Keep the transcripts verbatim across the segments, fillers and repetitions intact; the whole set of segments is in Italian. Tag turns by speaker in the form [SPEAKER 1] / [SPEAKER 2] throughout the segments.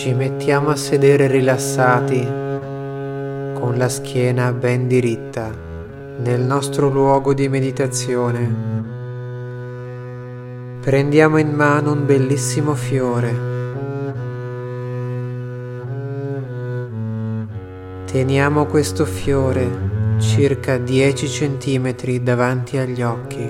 [SPEAKER 1] Ci mettiamo a sedere rilassati, con la schiena ben diritta, nel nostro luogo di meditazione. Prendiamo in mano un bellissimo fiore. Teniamo questo fiore circa dieci centimetri davanti agli occhi.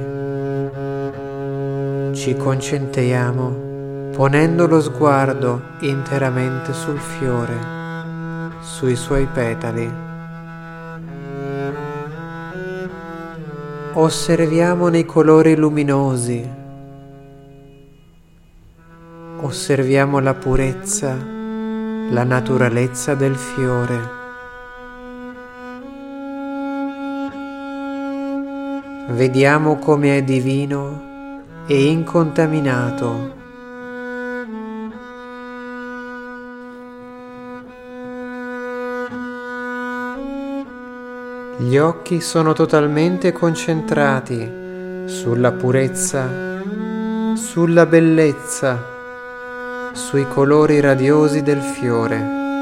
[SPEAKER 1] Ci concentriamo ponendo lo sguardo interamente sul fiore, sui suoi petali. Osserviamone i colori luminosi. Osserviamo la purezza, la naturalezza del fiore. Vediamo come è divino e incontaminato. Gli occhi sono totalmente concentrati sulla purezza, sulla bellezza, sui colori radiosi del fiore.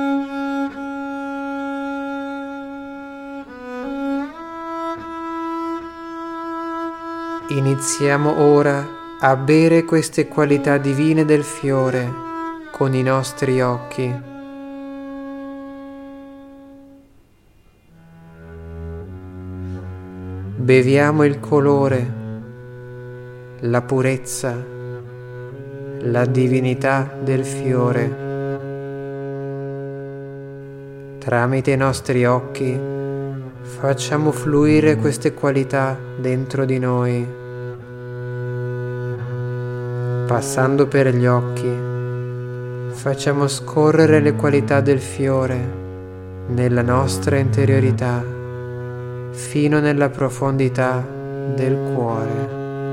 [SPEAKER 1] Iniziamo ora a bere queste qualità divine del fiore con i nostri occhi. Beviamo il colore, la purezza, la divinità del fiore. Tramite i nostri occhi facciamo fluire queste qualità dentro di noi. Passando per gli occhi, facciamo scorrere le qualità del fiore nella nostra interiorità, fino nella profondità del cuore.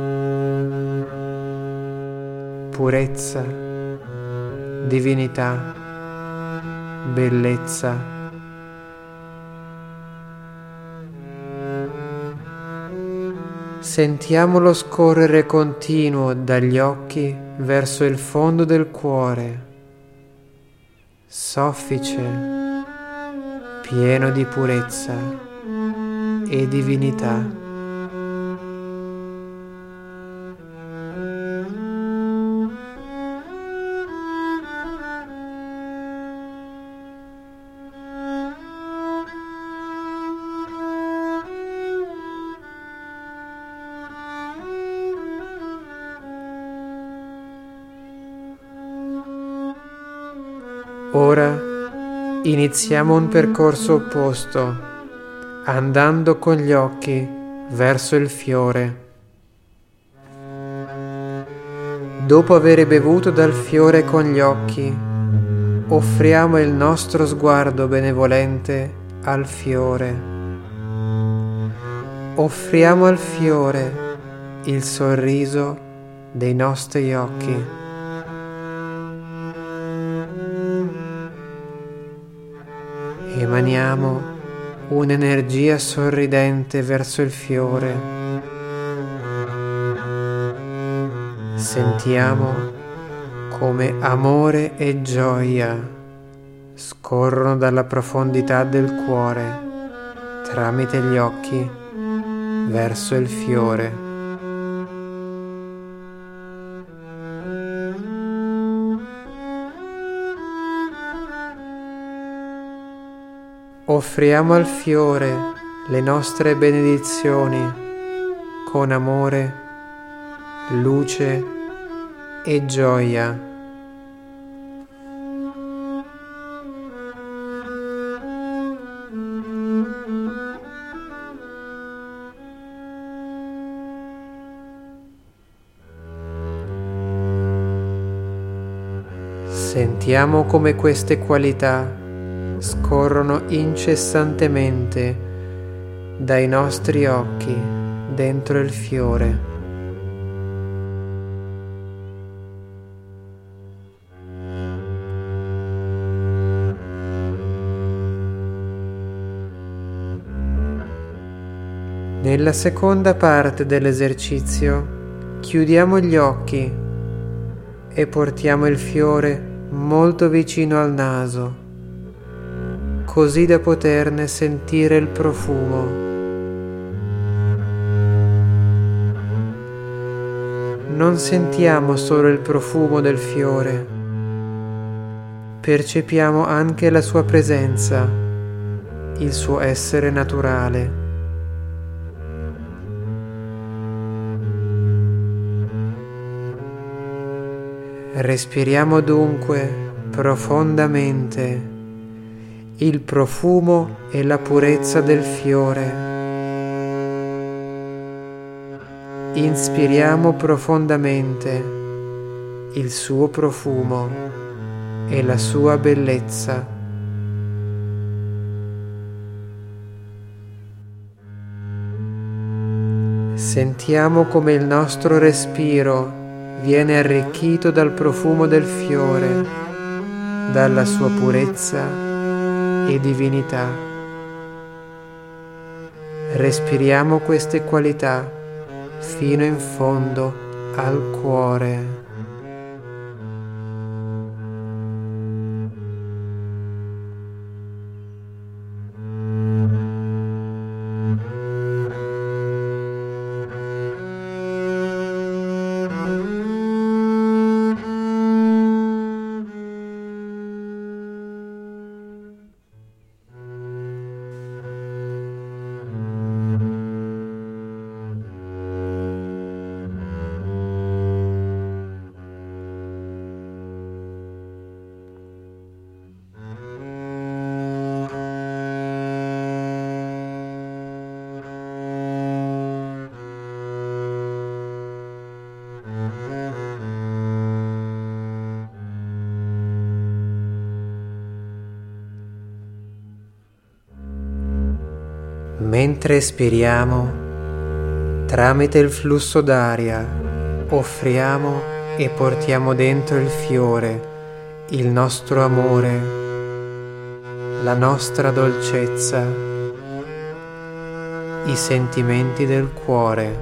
[SPEAKER 1] Purezza, divinità, bellezza. Sentiamolo scorrere continuo dagli occhi verso il fondo del cuore, soffice, pieno di purezza e divinità. Ora iniziamo un percorso opposto, andando con gli occhi verso il fiore. Dopo aver bevuto dal fiore con gli occhi, offriamo il nostro sguardo benevolente al fiore. Offriamo al fiore il sorriso dei nostri occhi. Emaniamo un'energia sorridente verso il fiore. Sentiamo come amore e gioia scorrono dalla profondità del cuore, tramite gli occhi, verso il fiore. Offriamo al fiore le nostre benedizioni con amore, luce e gioia. Sentiamo come queste qualità scorrono incessantemente dai nostri occhi dentro il fiore. Nella seconda parte dell'esercizio chiudiamo gli occhi e portiamo il fiore molto vicino al naso, così da poterne sentire il profumo. Non sentiamo solo il profumo del fiore, percepiamo anche la sua presenza, il suo essere naturale. Respiriamo dunque profondamente il profumo e la purezza del fiore. Inspiriamo profondamente il suo profumo e la sua bellezza. Sentiamo come il nostro respiro viene arricchito dal profumo del fiore, dalla sua purezza e divinità. Respiriamo queste qualità fino in fondo al cuore. Mentre espiriamo, tramite il flusso d'aria, offriamo e portiamo dentro il fiore, il nostro amore, la nostra dolcezza, i sentimenti del cuore.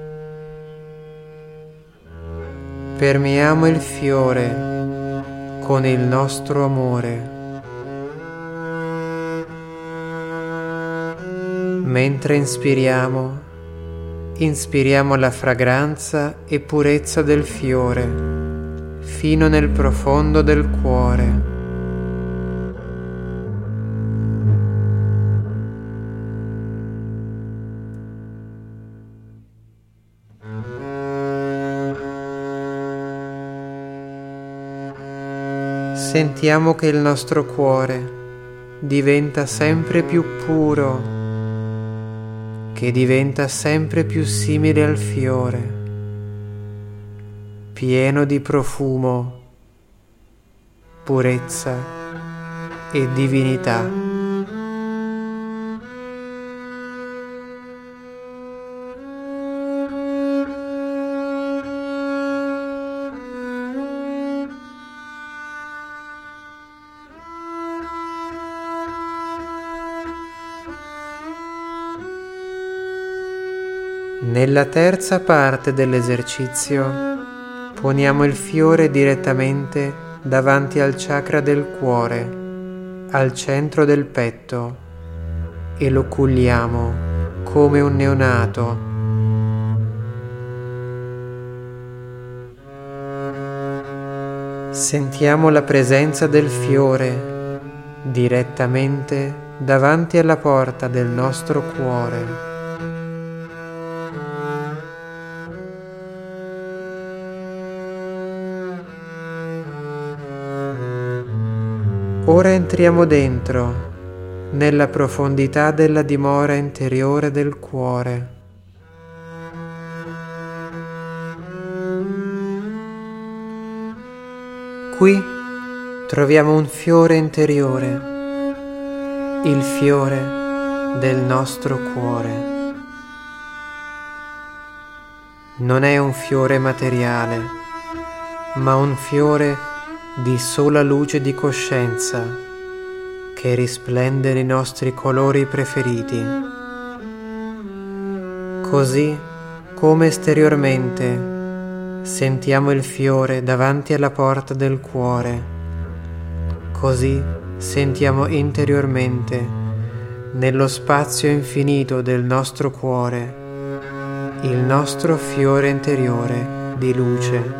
[SPEAKER 1] Permeiamo il fiore con il nostro amore. Mentre inspiriamo, inspiriamo la fragranza e purezza del fiore fino nel profondo del cuore. Sentiamo che il nostro cuore diventa sempre più puro, che diventa sempre più simile al fiore, pieno di profumo, purezza e divinità. Nella terza parte dell'esercizio poniamo il fiore direttamente davanti al chakra del cuore, al centro del petto, e lo culliamo come un neonato. Sentiamo la presenza del fiore direttamente davanti alla porta del nostro cuore. Ora entriamo dentro, nella profondità della dimora interiore del cuore. Qui troviamo un fiore interiore, il fiore del nostro cuore. Non è un fiore materiale, ma un fiore di sola luce di coscienza che risplende nei nostri colori preferiti. Così come esteriormente sentiamo il fiore davanti alla porta del cuore, Così sentiamo interiormente, nello spazio infinito del nostro cuore, il nostro fiore interiore di luce.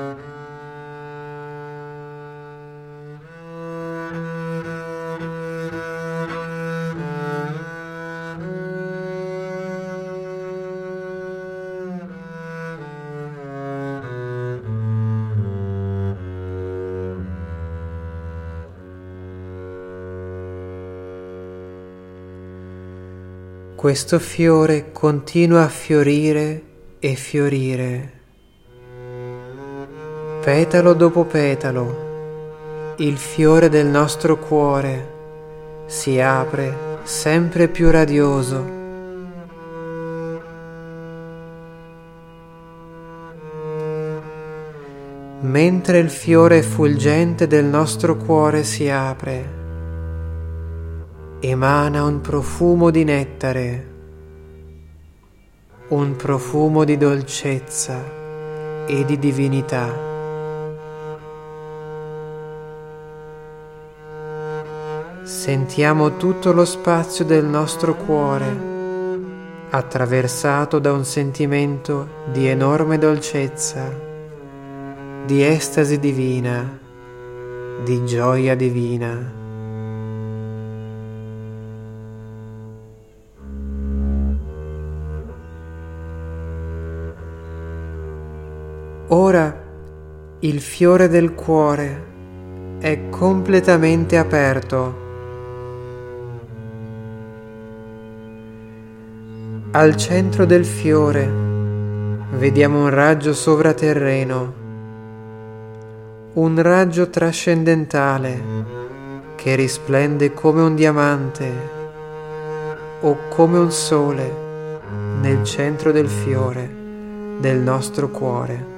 [SPEAKER 1] Questo fiore continua a fiorire e fiorire, petalo dopo petalo. Il fiore del nostro cuore si apre sempre più radioso. Mentre il fiore effulgente del nostro cuore si apre, emana un profumo di nettare, un profumo di dolcezza e di divinità. Sentiamo tutto lo spazio del nostro cuore attraversato da un sentimento di enorme dolcezza, di estasi divina, di gioia divina. Ora il fiore del cuore è completamente aperto. Al centro del fiore vediamo un raggio sovraterreno, un raggio trascendentale che risplende come un diamante o come un sole nel centro del fiore del nostro cuore.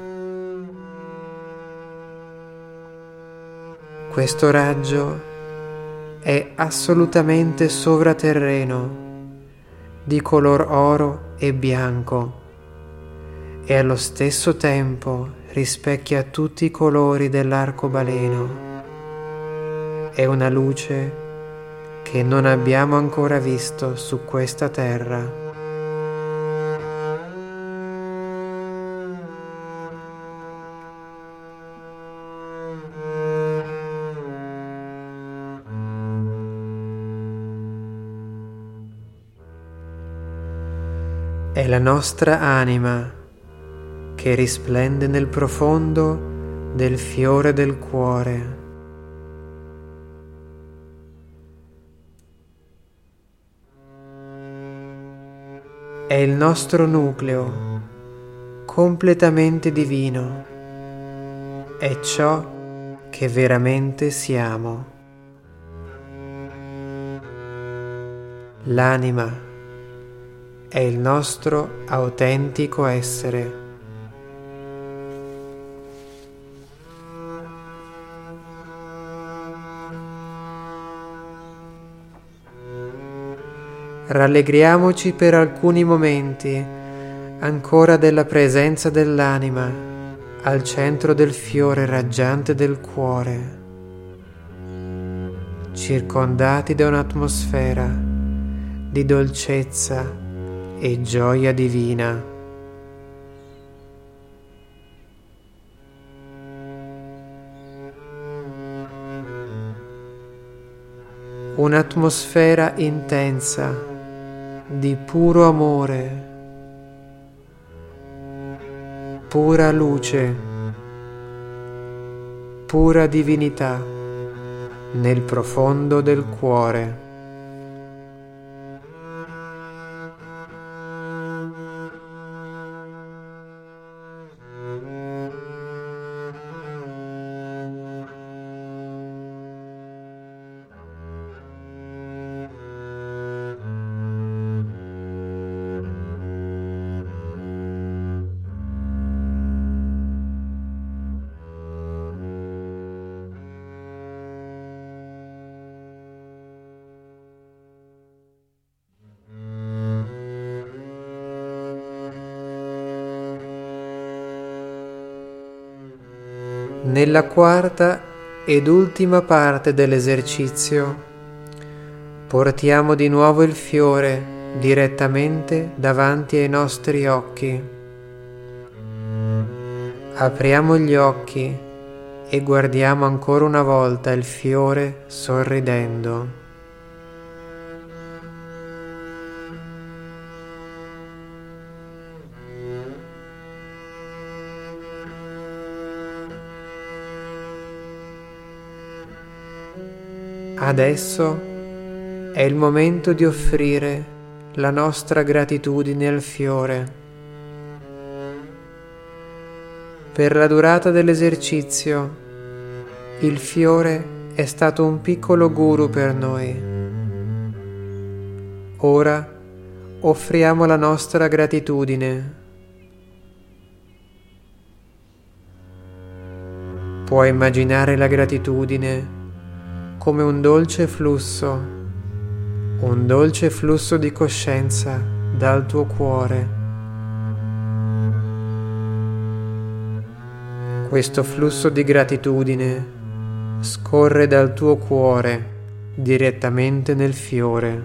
[SPEAKER 1] Questo raggio è assolutamente sovraterreno, di color oro e bianco, e allo stesso tempo rispecchia tutti i colori dell'arcobaleno. È una luce che non abbiamo ancora visto su questa terra. È la nostra anima che risplende nel profondo del fiore del cuore. È il nostro nucleo completamente divino. È ciò che veramente siamo. L'anima è il nostro autentico essere. Rallegriamoci per alcuni momenti ancora della presenza dell'anima al centro del fiore raggiante del cuore, circondati da un'atmosfera di dolcezza e gioia divina. Un'atmosfera intensa di puro amore, pura luce, pura divinità nel profondo del cuore. Nella quarta ed ultima parte dell'esercizio, portiamo di nuovo il fiore direttamente davanti ai nostri occhi. Apriamo gli occhi e guardiamo ancora una volta il fiore sorridendo. Adesso è il momento di offrire la nostra gratitudine al fiore. Per la durata dell'esercizio, il fiore è stato un piccolo guru per noi. Ora offriamo la nostra gratitudine. Puoi immaginare la gratitudine come un dolce flusso, un dolce flusso di coscienza dal tuo cuore. Questo flusso di gratitudine scorre dal tuo cuore direttamente nel fiore.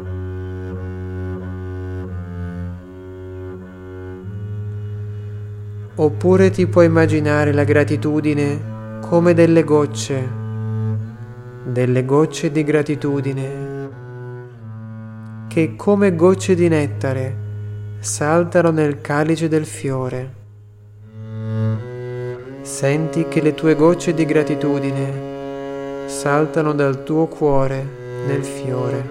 [SPEAKER 1] Oppure ti puoi immaginare la gratitudine come delle gocce, delle gocce di gratitudine che come gocce di nettare saltano nel calice del fiore. Senti che le tue gocce di gratitudine saltano dal tuo cuore nel fiore.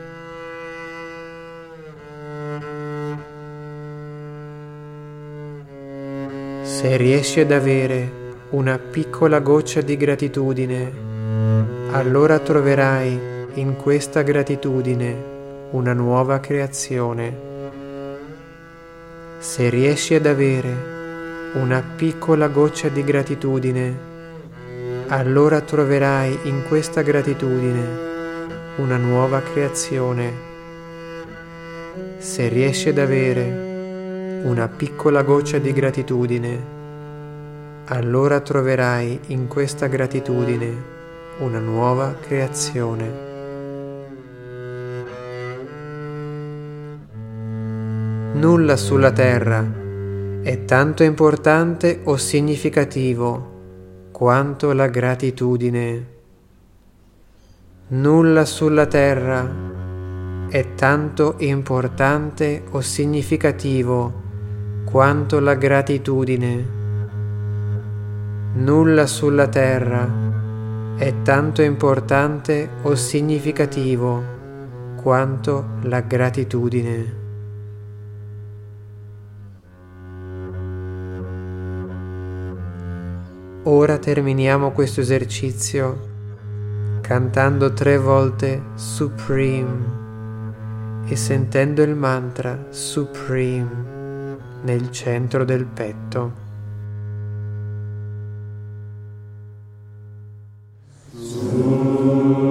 [SPEAKER 1] Se riesci ad avere una piccola goccia di gratitudine, allora troverai in questa gratitudine una nuova creazione. Se riesci ad avere una piccola goccia di gratitudine, allora troverai in questa gratitudine una nuova creazione. Se riesci ad avere una piccola goccia di gratitudine, allora troverai in questa gratitudine una nuova creazione. Nulla sulla terra è tanto importante o significativo quanto la gratitudine. Nulla sulla terra è tanto importante o significativo quanto la gratitudine. Nulla sulla terra è tanto importante o significativo quanto la gratitudine. Ora terminiamo questo esercizio cantando tre volte Supreme e sentendo il mantra Supreme nel centro del petto.
[SPEAKER 2] Supreme.